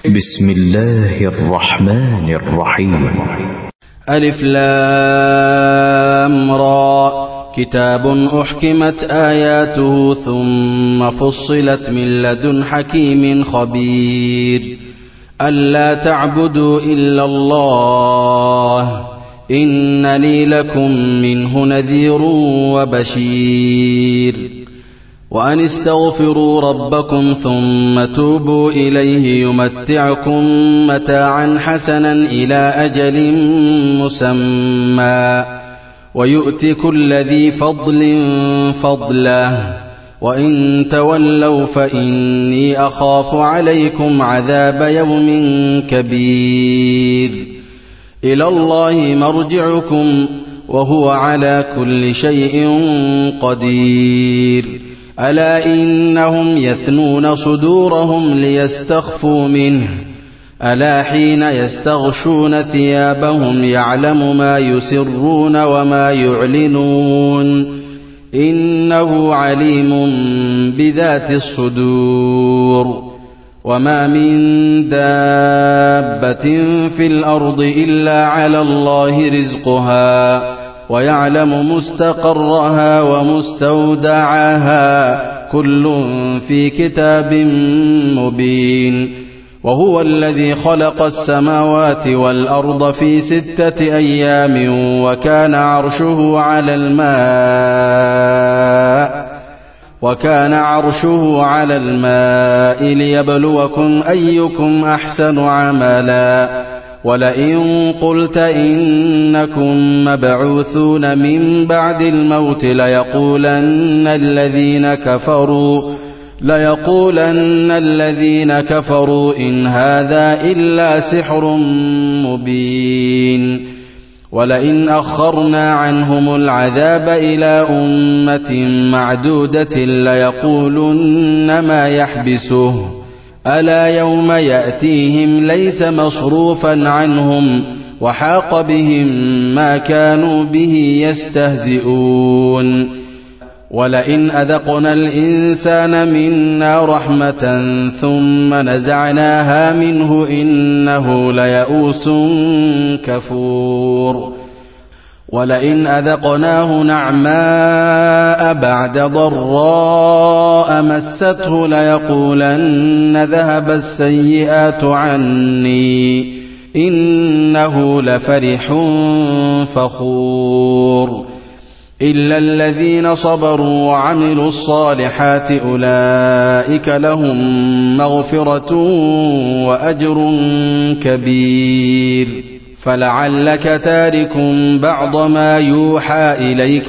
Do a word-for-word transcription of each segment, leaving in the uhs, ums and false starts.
بسم الله الرحمن الرحيم. ألف لام را، كتاب أحكمت آياته ثم فصلت من لدن حكيم خبير. ألا تعبدوا إلا الله إنني لكم منه نذير وبشير. وأن استغفروا ربكم ثم توبوا إليه يمتعكم متاعا حسنا إلى أجل مسمى ويؤت كل ذي فضل فضله، وإن تولوا فإني أخاف عليكم عذاب يوم كبير. إلى الله مرجعكم وهو على كل شيء قدير. ألا إنهم يثنون صدورهم ليستخفوا منه، ألا حين يستغشون ثيابهم يعلم ما يسرون وما يعلنون إنه عليم بذات الصدور. وما من دابة في الأرض إلا على الله رزقها ويعلم مستقرها ومستودعها كل في كتاب مبين. وهو الذي خلق السماوات والأرض في ستة أيام وكان عرشه على الماء وكان عرشه على الماء ليبلوكم أيكم أحسن عملا. ولئن قلت إنكم مبعوثون من بعد الموت ليقولن الذين كفروا ليقولن الذين كفروا إن هذا إلا سحر مبين. ولئن أخرنا عنهم العذاب إلى أمة معدودة ليقولن ما يحبسه ألا يوم يأتيهم ليس مصروفا عنهم وحاق بهم ما كانوا به يستهزئون. ولئن أذقنا الإنسان منا رحمة ثم نزعناها منه إنه ليئوس كفور. ولئن أذقناه نعماء بعد ضراء مسته ليقولن ذهب السيئات عني إنه لفرح فخور. إلا الذين صبروا وعملوا الصالحات أولئك لهم مغفرة وأجر كبير. فلعلك تارك بعض ما يوحى إليك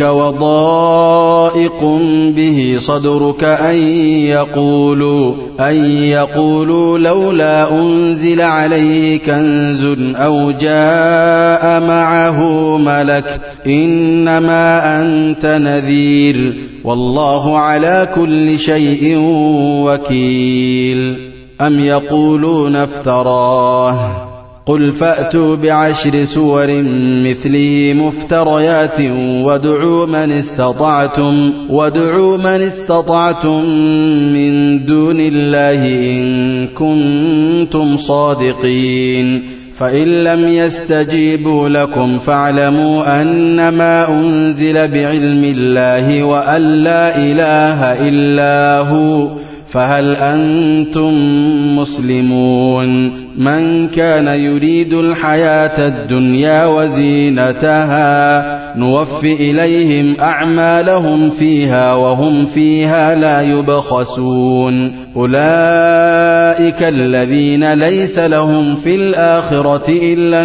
وضائق به صدرك أن يقولوا, أن يقولوا لولا أنزل عليه كنز أو جاء معه ملك إنما أنت نذير والله على كل شيء وكيل. أم يقولون افتراه قل فأتوا بعشر سور مثله مفتريات وادعوا من استطعتم وادعوا من استطعتم من دون الله إن كنتم صادقين. فإن لم يستجيبوا لكم فاعلموا أنما أنزل بعلم الله وأن لا إله إلا هو فهل أنتم مسلمون. من كان يريد الحياة الدنيا وزينتها نوف إليهم أعمالهم فيها وهم فيها لا يبخسون. أولئك الذين ليس لهم في الآخرة إلا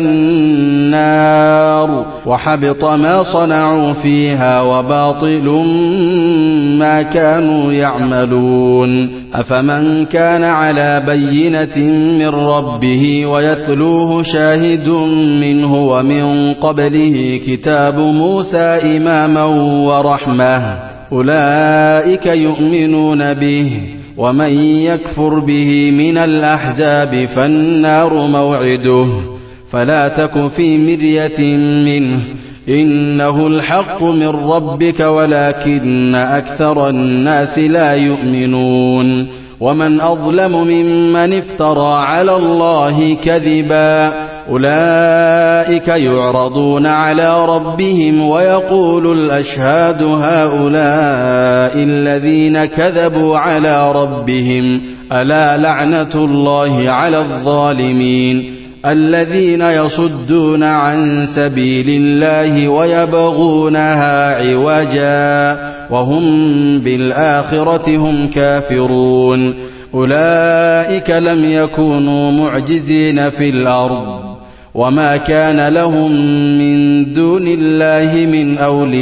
النار وحبط ما صنعوا فيها وباطل ما كانوا يعملون. أفمن كان على بينة من ربه ويتلوه شاهد منه ومن قبله كتاب موسى إماما ورحمة أولئك يؤمنون به. ومن يكفر به من الأحزاب فالنار موعده فلا تك في مرية منه إنه الحق من ربك ولكن أكثر الناس لا يؤمنون. ومن أظلم ممن افترى على الله كذبا أولئك يعرضون على ربهم ويقول الأشهاد هؤلاء الذين كذبوا على ربهم ألا لعنة الله على الظالمين الذين يصدون عن سبيل الله ويبغونها عوجا وهم بالآخرة هم كافرون أولئك لم يكونوا معجزين في الأرض وما كان لهم من دون الله من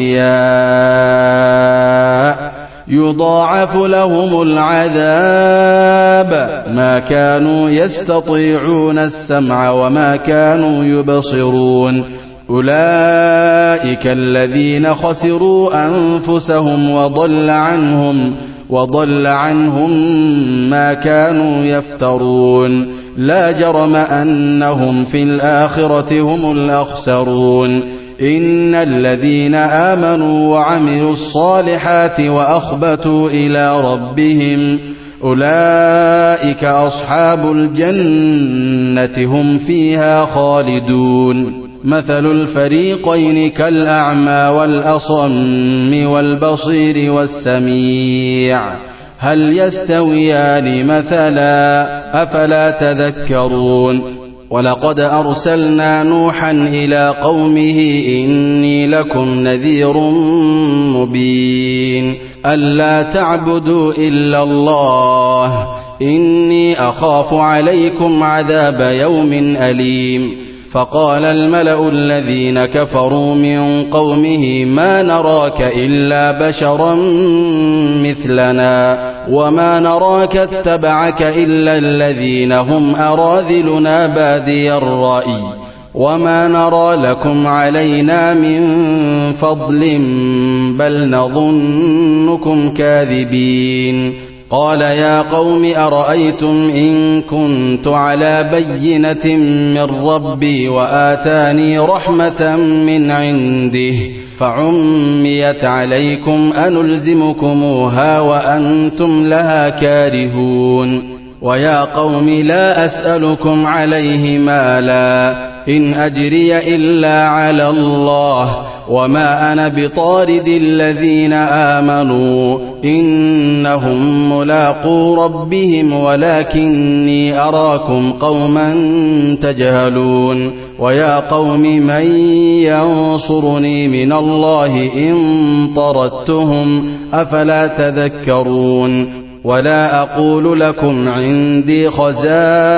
أولياء يضاعف لهم العذاب ما كانوا يستطيعون السمع وما كانوا يبصرون أولئك الذين خسروا أنفسهم وضل عنهم وضل عنهم ما كانوا يفترون لا جرم أنهم في الآخرة هم الأخسرون إن الذين آمنوا وعملوا الصالحات وأخبتوا إلى ربهم أولئك أصحاب الجنة هم فيها خالدون مثل الفريقين كالأعمى والأصم والبصير والسميع هل يستويان مثلا أفلا تذكرون ولقد أرسلنا نوحا إلى قومه إني لكم نذير مبين ألا تعبدوا إلا الله إني أخاف عليكم عذاب يوم أليم فقال الملأ الذين كفروا من قومه ما نراك إلا بشرا مثلنا وما نراك اتبعك إلا الذين هم أراذلنا بادي الرأي وما نرى لكم علينا من فضل بل نظنكم كاذبين قال يا قوم أرأيتم إن كنت على بينة من ربي وآتاني رحمة من عنده فعميت عليكم أنلزمكموها وأنتم لها كارهون ويا قوم لا أسألكم عليه مالا إن أجري إلا على الله وما أنا بطارد الذين آمنوا إنهم ملاقو ربهم ولكني أراكم قوما تجهلون ويا قوم من ينصرني من الله إن طردتهم أفلا تذكرون ولا أقول لكم عندي خزائن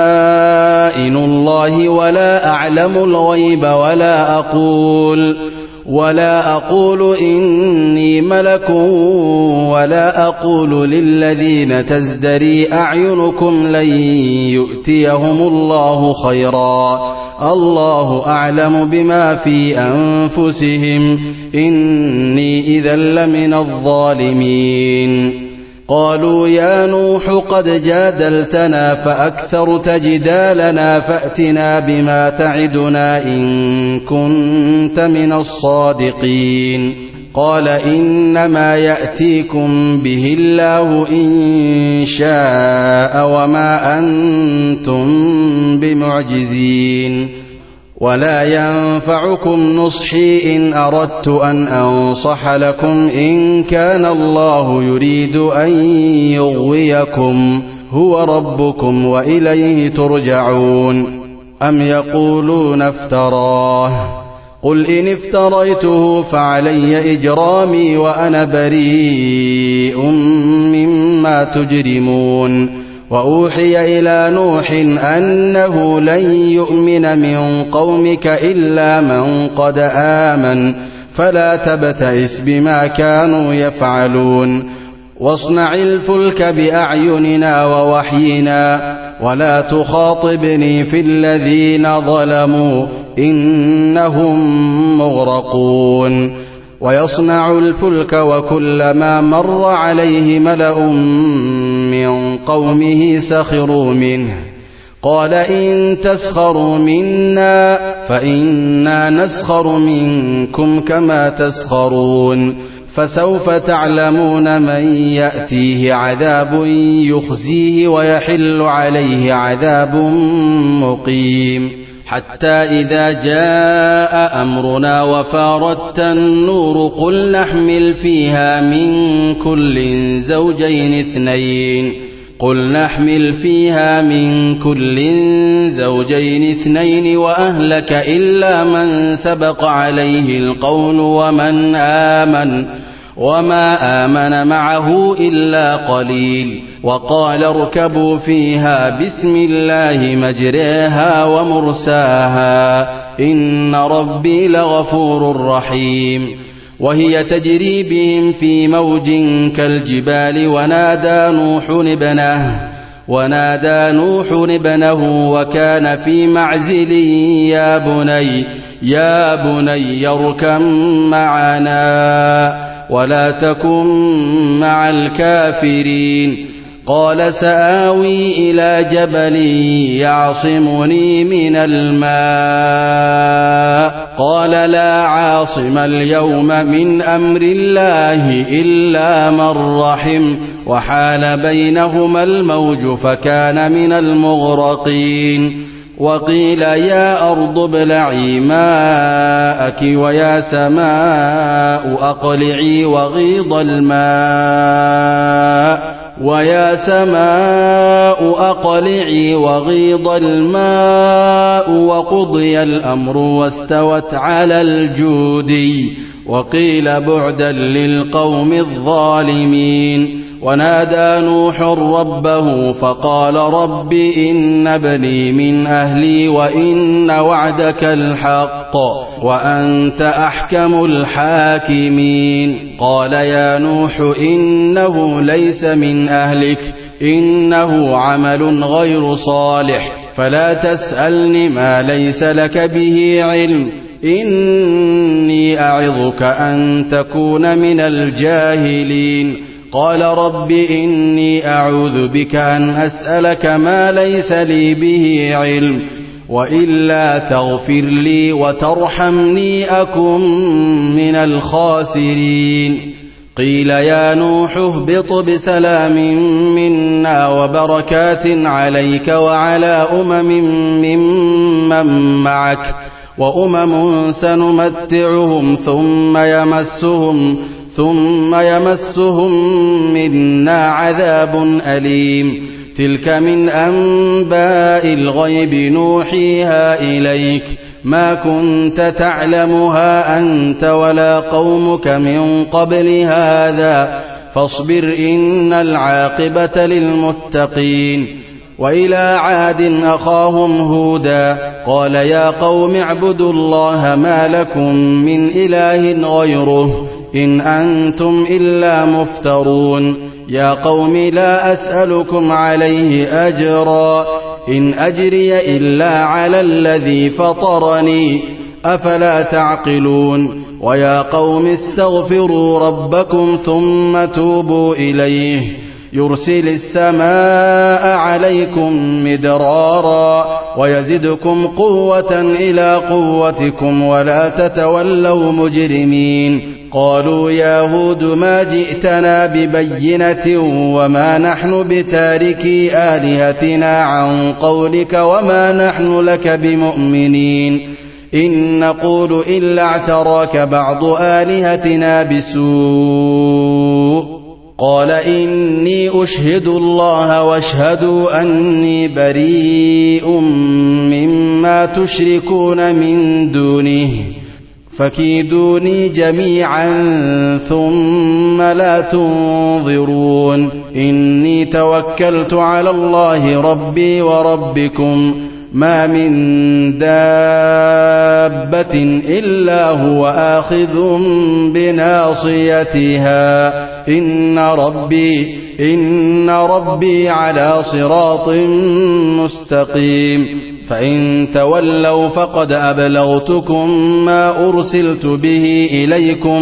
الله ولا أعلم الغيب ولا أقول ولا أقول إني ملك ولا أقول للذين تزدري أعينكم لن يؤتيهم الله خيرا الله أعلم بما في أنفسهم إني إذا لمن الظالمين قالوا يا نوح قد جادلتنا فأكثرت جدالنا فأتنا بما تعدنا إن كنت من الصادقين قال إنما يأتيكم به الله إن شاء وما أنتم بمعجزين ولا ينفعكم نصحي إن أردت أن أنصح لكم إن كان الله يريد أن يغويكم هو ربكم وإليه ترجعون أم يقولون افتراه قل إن افتريته فعلي إجرامي وأنا بريء مما تجرمون وأوحي إلى نوح أنه لن يؤمن من قومك إلا من قد آمن فلا تبتئس بما كانوا يفعلون واصنع الفلك بأعيننا ووحينا ولا تخاطبني في الذين ظلموا إنهم مغرقون ويصنع الفلك وكلما مر عليه ملأ من قومه سخروا منه قال إن تسخروا منا فإنا نسخر منكم كما تسخرون فسوف تعلمون من يأتيه عذاب يخزيه ويحل عليه عذاب مقيم حتى إذا جاء أمرنا وفارت النور قل نحمل فيها من كل زوجين اثنين قل نحمل فيها من كل زوجين اثنين وأهلك إلا من سبق عليه القول ومن آمن وما آمن معه إلا قليل وقال اركبوا فيها بسم الله مجريها ومرساها إن ربي لغفور رحيم وهي تجري بهم في موج كالجبال ونادى نوح ابنه ونادى نوح ابنه وكان في معزل يا بني يا بني اركب معنا ولا تكن مع الكافرين قال سآوي إلى جبل يعصمني من الماء قال لا عاصم اليوم من أمر الله إلا من رحم وحال بينهما الموج فكان من المغرقين وقيل يا أرض ابلعي ماءك ويا سماء أقلعي وغيض الماء ويا سماء أقلعي وغيض الماء وقضي الأمر واستوت على الجودي وقيل بعدا للقوم الظالمين ونادى نوح ربه فقال رب إن ابني من أهلي وإن وعدك الحق وأنت أحكم الحاكمين قال يا نوح إنه ليس من أهلك إنه عمل غير صالح فلا تسألني ما ليس لك به علم إني أعظك أن تكون من الجاهلين قال رب إني أعوذ بك أن أسألك ما ليس لي به علم وإلا تغفر لي وترحمني أكن من الخاسرين قيل يا نوح اهبط بسلام منا وبركات عليك وعلى أمم ممن معك وأمم سنمتعهم ثم يمسهم ثم يمسهم منا عذاب أليم تلك من أنباء الغيب نوحيها إليك ما كنت تعلمها أنت ولا قومك من قبل هذا فاصبر إن العاقبة للمتقين وإلى عاد أخاهم هودا قال يا قوم اعبدوا الله ما لكم من إله غيره إن أنتم إلا مفترون يا قوم لا أسألكم عليه أجرا إن أجري إلا على الذي فطرني أفلا تعقلون ويا قوم استغفروا ربكم ثم توبوا إليه يرسل السماء عليكم مدرارا ويزدكم قوة إلى قوتكم ولا تتولوا مجرمين قالوا يا هود ما جئتنا ببينة وما نحن بتاركي آلهتنا عن قولك وما نحن لك بمؤمنين إن نقول إلا اعتراك بعض آلهتنا بسوء قال إني أشهد الله واشهدوا أني بريء مما تشركون من دونه فكيدوني جميعا ثم لا تنظرون إني توكلت على الله ربي وربكم ما من دابة إلا هو آخذ بناصيتها إن ربي إن ربي على صراط مستقيم فإن تولوا فقد أبلغتكم ما أرسلت به إليكم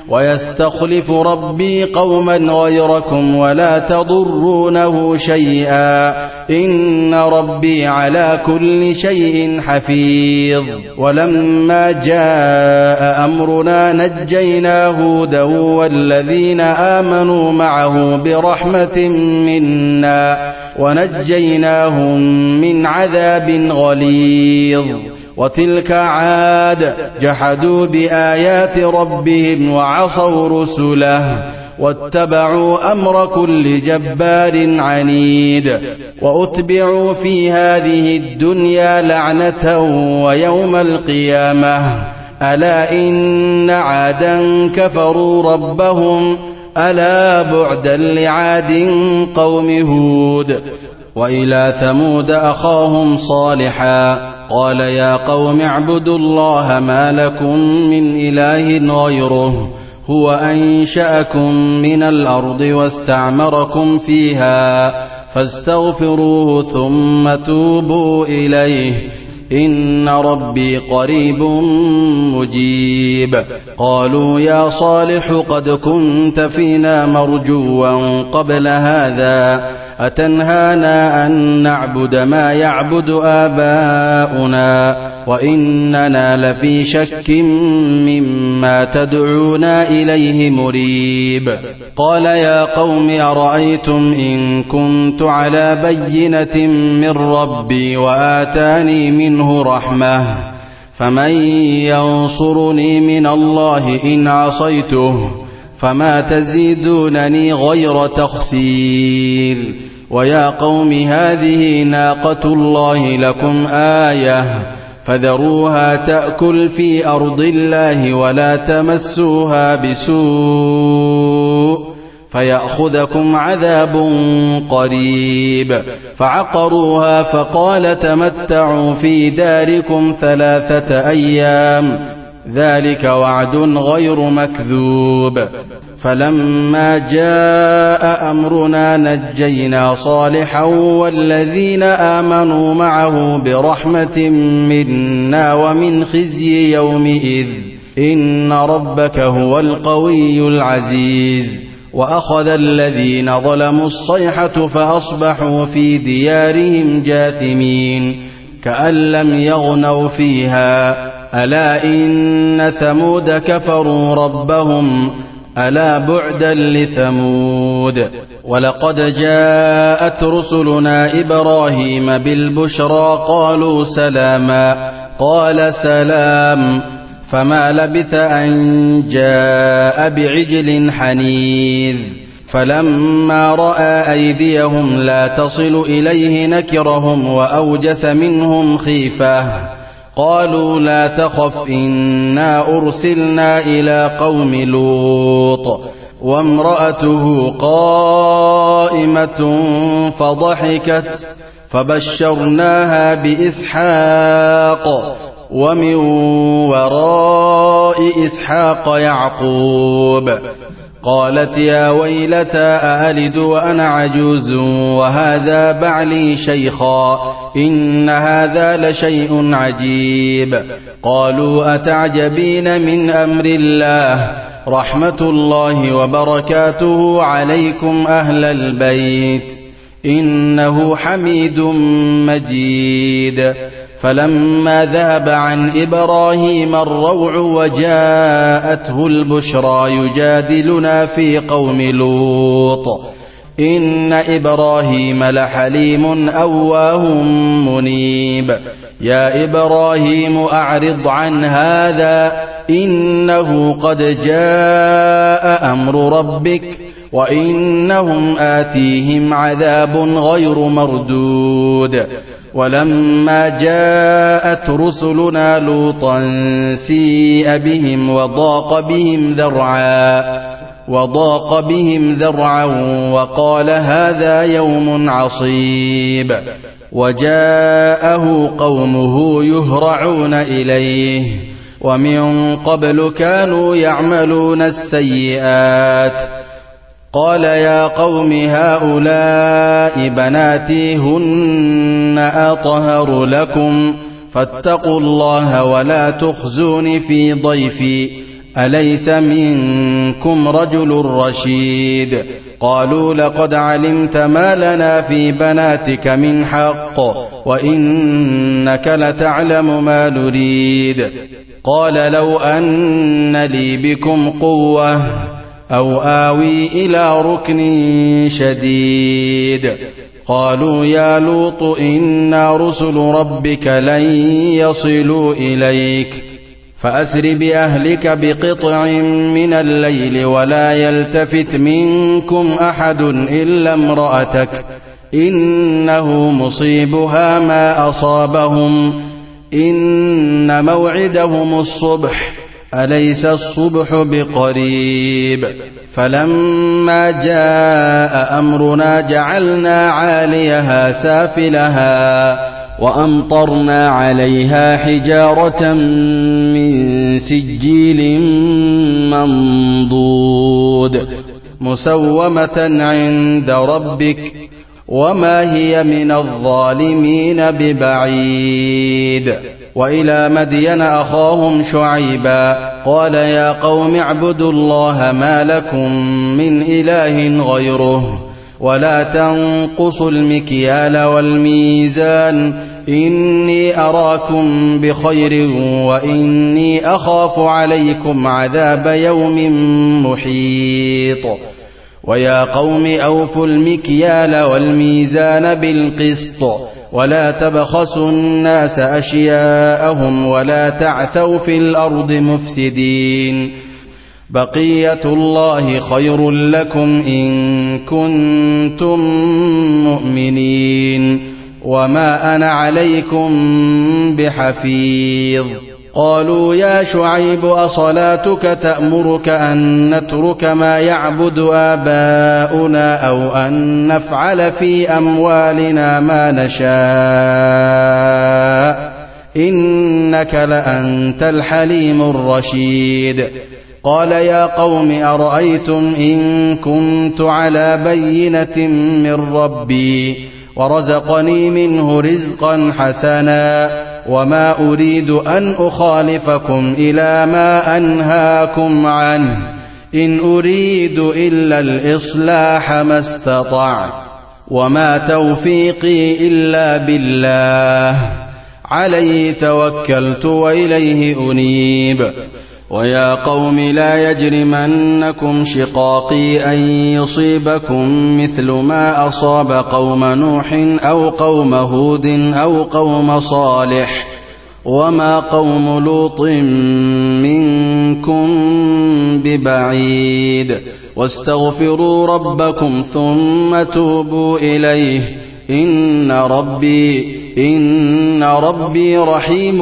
ويستخلف ربي قوما غيركم ولا تضرونه شيئا إن ربي على كل شيء حفيظ. ولما جاء أمرنا نجينا هودا والذين آمنوا معه برحمة منا ونجيناهم من عذاب غليظ. وتلك عاد جحدوا بآيات ربهم وعصوا رسله واتبعوا أمر كل جبار عنيد. وأتبعوا في هذه الدنيا لعنة ويوم القيامة ألا إن عادا كفروا ربهم ألا بعدا لعاد قوم هود. وإلى ثمود أخاهم صالحا قال يا قوم اعبدوا الله ما لكم من إله غيره هو أنشأكم من الأرض واستعمركم فيها فاستغفروه ثم توبوا إليه إن ربي قريب مجيب. قالوا يا صالح قد كنت فينا مرجوا قبل هذا أتنهانا أن نعبد ما يعبد آباؤنا وإننا لفي شك مما تدعونا إليه مريب. قال يا قوم أرأيتم إن كنت على بينة من ربي وآتاني منه رحمة فمن ينصرني من الله إن عصيته فما تزيدونني غير تخسير. ويا قوم هذه ناقة الله لكم آية فذروها تأكل في أرض الله ولا تمسوها بسوء فيأخذكم عذاب قريب. فعقروها فقال تمتعوا في داركم ثلاثة أيام ذلك وعد غير مكذوب. فلما جاء أمرنا نجينا صالحا والذين آمنوا معه برحمة منا ومن خزي يومئذ إن ربك هو القوي العزيز. وأخذ الذين ظلموا الصيحة فأصبحوا في ديارهم جاثمين كأن لم يغنوا فيها ألا إن ثمود كفروا ربهم ألا بعدا لثمود. ولقد جاءت رسلنا إبراهيم بالبشرى قالوا سلاما قال سلام فما لبث أن جاء بعجل حنيذ. فلما رأى أيديهم لا تصل إليه نكرهم وأوجس منهم خيفة قالوا لا تخف إنا أرسلنا إلى قوم لوط وامرأته قائمة فضحكت فبشرناها بإسحاق ومن وراء إسحاق يعقوب. قالت يا ويلتى أألد وأنا عجوز وهذا بعلي شيخا إن هذا لشيء عجيب. قالوا أتعجبين من أمر الله رحمة الله وبركاته عليكم أهل البيت إنه حميد مجيد. فلما ذهب عن إبراهيم الروع وجاءته البشرى يجادلنا في قوم لوط إن إبراهيم لحليم أواه منيب. يا إبراهيم أعرض عن هذا إنه قد جاء أمر ربك وإنهم آتيهم عذاب غير مردود. ولما جاءت رسلنا لوطا سيء بهم وضاق بهم ذرعا وضاق بهم ذرعا وقال هذا يوم عصيب. وجاءه قومه يهرعون إليه ومن قبل كانوا يعملون السيئات. قال يا قوم هؤلاء بناتي هن أطهر لكم فاتقوا الله ولا تخزون في ضيفي أليس منكم رجل رشيد قالوا لقد علمت ما لنا في بناتك من حق وإنك لتعلم ما نريد قال لو أن لي بكم قوة أو آوي إلى ركن شديد قالوا يا لوط إنا رسل ربك لن يصلوا إليك فأسر بأهلك بقطع من الليل ولا يلتفت منكم أحد إلا امرأتك إنه مصيبها ما أصابهم إن موعدهم الصبح أليس الصبح بقريب فلما جاء أمرنا جعلنا عاليها سافلها وأمطرنا عليها حجارة من سجيل منضود مسومة عند ربك وما هي من الظالمين ببعيد وإلى مدين أخاهم شعيبا قال يا قوم اعبدوا الله ما لكم من إله غيره ولا تنقصوا المكيال والميزان إني أراكم بخير وإني أخاف عليكم عذاب يوم محيط ويا قوم أوفوا المكيال والميزان بالقسط ولا تبخسوا الناس أشياءهم ولا تعثوا في الأرض مفسدين بقية الله خير لكم إن كنتم مؤمنين وما أنا عليكم بحفيظ قالوا يا شعيب أصلاتك تأمرك أن نترك ما يعبد آباؤنا أو أن نفعل في أموالنا ما نشاء إنك لأنت الحليم الرشيد قال يا قوم أرأيتم إن كنت على بينة من ربي ورزقني منه رزقا حسنا وما أريد أن أخالفكم إلى ما أنهاكم عنه إن أريد إلا الإصلاح ما استطعت وما توفيقي إلا بالله عليه توكلت وإليه أنيب ويا قوم لا يجرمنكم شقاقي أن يصيبكم مثل ما أصاب قوم نوح أو قوم هود أو قوم صالح وما قوم لوط منكم ببعيد واستغفروا ربكم ثم توبوا إليه إن ربي إن ربي رحيم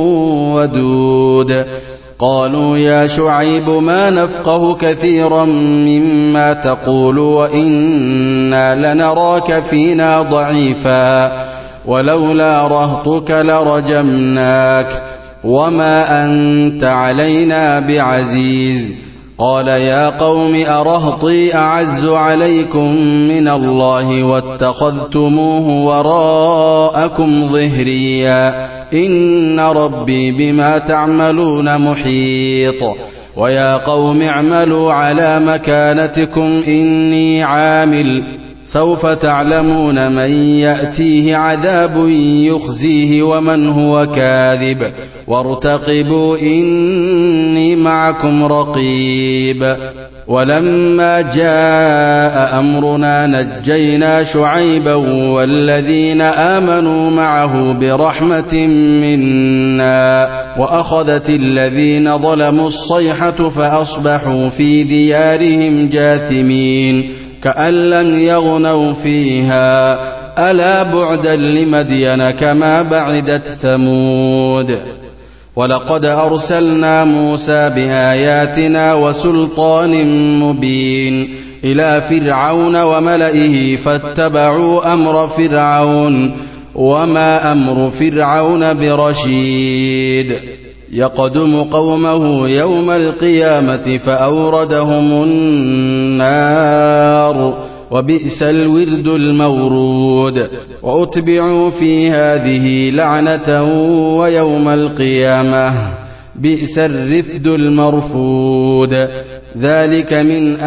ودود قالوا يا شعيب ما نفقه كثيرا مما تقول وإنا لنراك فينا ضعيفا ولولا رهطك لرجمناك وما أنت علينا بعزيز قال يا قوم أرهطي أعز عليكم من الله واتخذتموه وراءكم ظهريا إن ربي بما تعملون محيط ويا قوم اعملوا على مكانتكم إني عامل سوف تعلمون من يأتيه عذاب يخزيه ومن هو كاذب وارتقبوا إني معكم رقيب ولما جاء أمرنا نجينا شعيبا والذين آمنوا معه برحمة منا وأخذت الذين ظلموا الصيحة فأصبحوا في ديارهم جاثمين كأن لم يغنوا فيها ألا بعدا لمدين كما بعدت ثمود ولقد أرسلنا موسى بآياتنا وسلطان مبين إلى فرعون وملئه فاتبعوا أمر فرعون وما أمر فرعون برشيد يقدم قومه يوم القيامة فأوردهم النار وبئس الورد المورود وأتبعوا في هذه لعنة ويوم القيامة بئس الرفد المرفود. ذلك من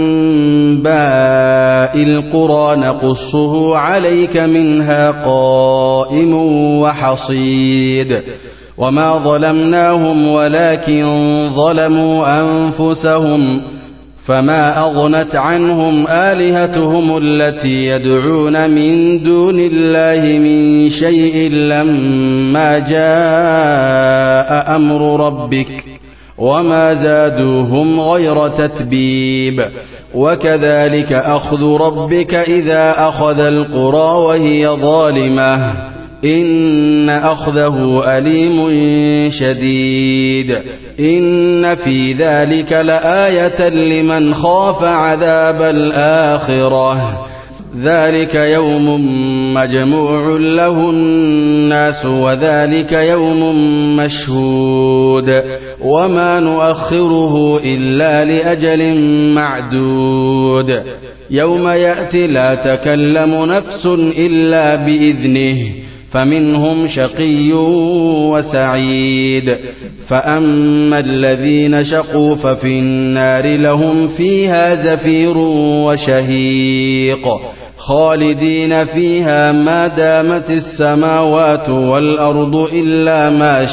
أنباء القرى نقصه عليك منها قائم وحصيد. وما ظلمناهم ولكن ظلموا أنفسهم فما أغنت عنهم آلهتهم التي يدعون من دون الله من شيء لما جاء أمر ربك وما زادوهم غير تتبيب. وكذلك أخذ ربك إذا أخذ القرى وهي ظالمة إن أخذه أليم شديد. إن في ذلك لآية لمن خاف عذاب الآخرة. ذلك يوم مجموع له الناس وذلك يوم مشهود وما نؤخره إلا لأجل معدود. يوم يأتي لا تكلم نفس إلا بإذنه فمنهم شقي وسعيد. فأما الذين شقوا ففي النار لهم فيها زفير وشهيق خالدين فيها ما دامت السماوات والأرض إلا ما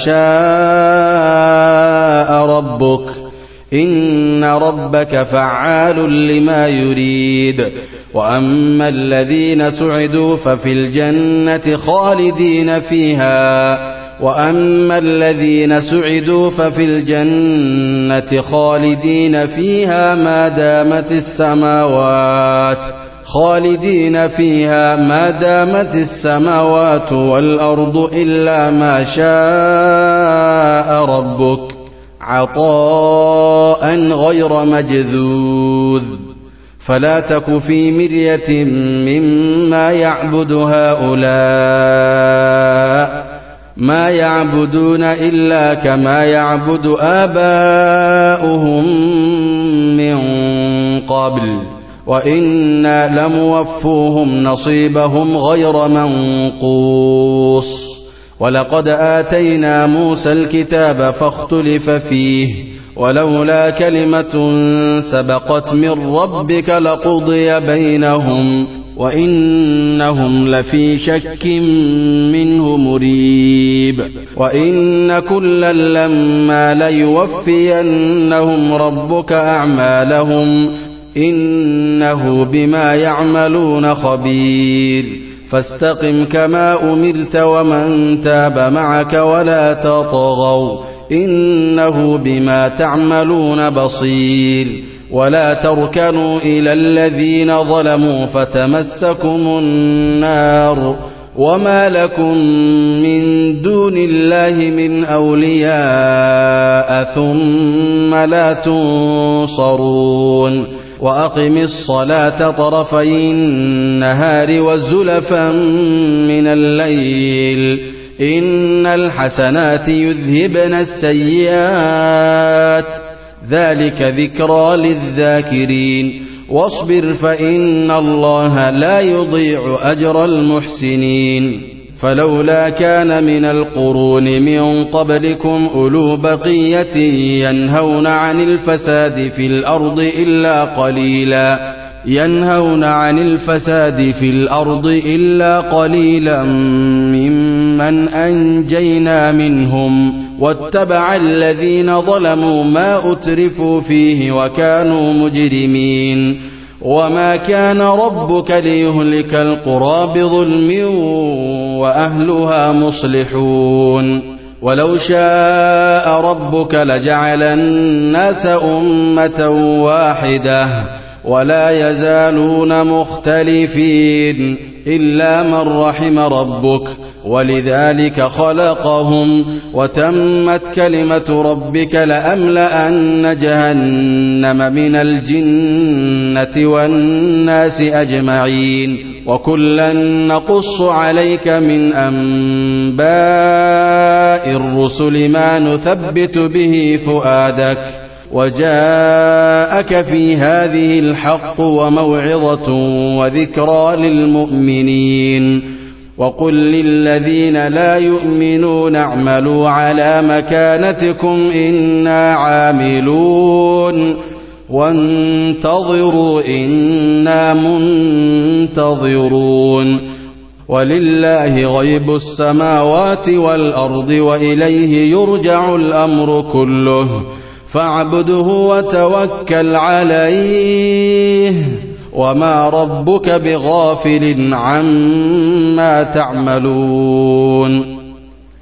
شاء ربك إن ربك فعال لما يريد. وأما الذين سعدوا ففي الجنة خالدين فيها وأما الذين سعدوا ففي الجنة خالدين فيها ما دامت السماوات خالدين فيها ما دامت السماوات والأرض إلا ما شاء ربك عطاء غير مجذوذ. فلا تك في مرية مما يعبد هؤلاء ما يعبدون إلا كما يعبد آباؤهم من قبل وإنا لموفوهم نصيبهم غير منقوص. ولقد آتينا موسى الكتاب فاختلف فيه ولولا كلمة سبقت من ربك لقضي بينهم وإنهم لفي شك منه مريب. وإن كلا لما ليوفينهم ربك أعمالهم إنه بما يعملون خبير. فاستقم كما أمرت ومن تاب معك ولا تطغوا إنه بما تعملون بصير. ولا تركنوا إلى الذين ظلموا فتمسكم النار وما لكم من دون الله من أولياء ثم لا تنصرون. وأقم الصلاة طرفي النهار وزلفا من الليل إن الحسنات يذهبن السيئات ذلك ذكرى للذاكرين. واصبر فإن الله لا يضيع أجر المحسنين. فلولا كان من القرون من قبلكم أولو بقية ينهون عن الفساد في الأرض إلا قليلا ينهون عن الفساد في الأرض إلا قليلا ممن أنجينا منهم واتبع الذين ظلموا ما أترفوا فيه وكانوا مجرمين. وما كان ربك ليهلك القرى بظلم وأهلها مصلحون. ولو شاء ربك لجعل الناس أمة واحدة ولا يزالون مختلفين إلا من رحم ربك ولذلك خلقهم وتمت كلمة ربك لأملأن جهنم من الجنة والناس أجمعين. وكلا نقص عليك من أنباء الرسل ما نثبت به فؤادك وجاءك في هذه الحق وموعظة وذكرى للمؤمنين. وقل للذين لا يؤمنون اعملوا على مكانتكم إنا عاملون وانتظروا إنا منتظرون ولله غيب السماوات والأرض وإليه يرجع الأمر كله فاعبده وتوكل عليه وما ربك بغافل عما تعملون